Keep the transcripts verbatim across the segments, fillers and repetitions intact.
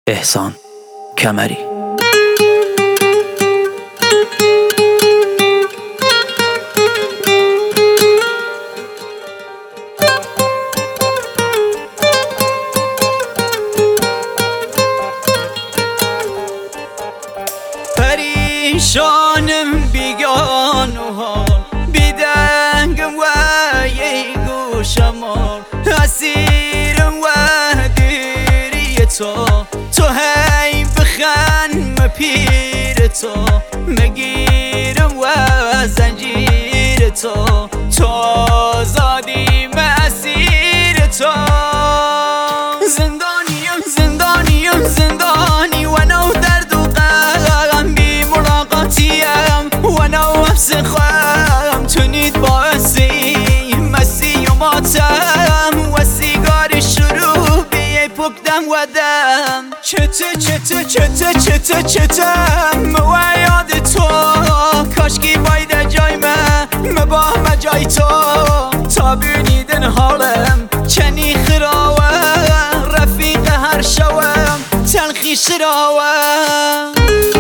احسان کمری. پریشانم بیگان و حال بیدنگم و یه گوشمال اسیرم و گریه تو تو هی بخن مپیر تو مگیرم و زنجیر تو تو آزادی مسیر تو زندانیم زندانیم زندانی و نو درد و غم بی ملاقاتیم و نو حبس خواهم تو نید باعثی مسی و ماتم و سیگار شروع بیه پکدم و دم چته چته چته چته چته و یاد تو کاشکی باید جای من مباه جای تو تا بینیدن حالم چنی خراوم رفیق هر شوم تلخی شراوم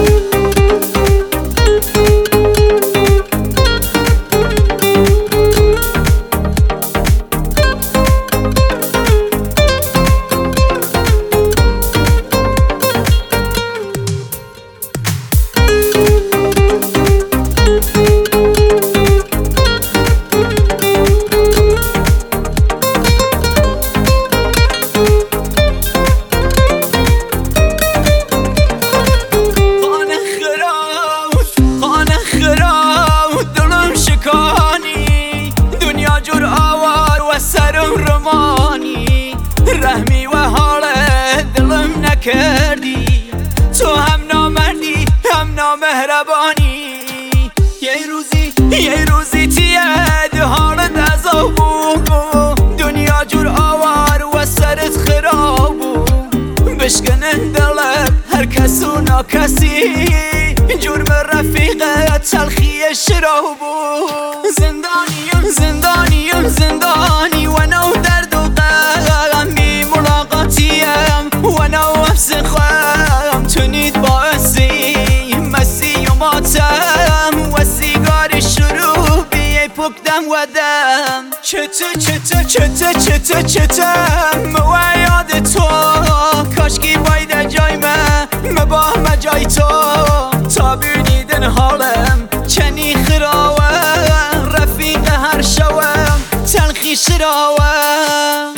جور آوار و سرم رمانی رحمی و حال دلم نکردی تو هم نامردی هم نامهربانی یه روزی یه روزی تیاد حالت عذابو دنیا جور آوار و سرت خرابو بشکنه دلت هر کس و ناکسی جرم رفیقت تلخی شرابو زندانیم زندانیم زندانی و نو درد و غم بی ملاقاتیم و نو حبس خواهم تو نید باعثی مسی و ماتم و سیگار شروع بیه پکدم و دم چته چته چته چته چته و یاد تو کاشکی باید جای من مباه جای تو تا بینیدن حالم چنی خراوم رفیق هر شوم تلخی شراوم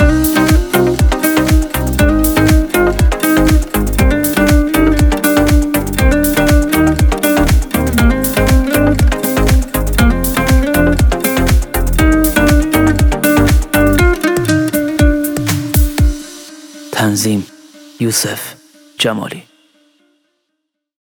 تنظیم یوسف جمالی.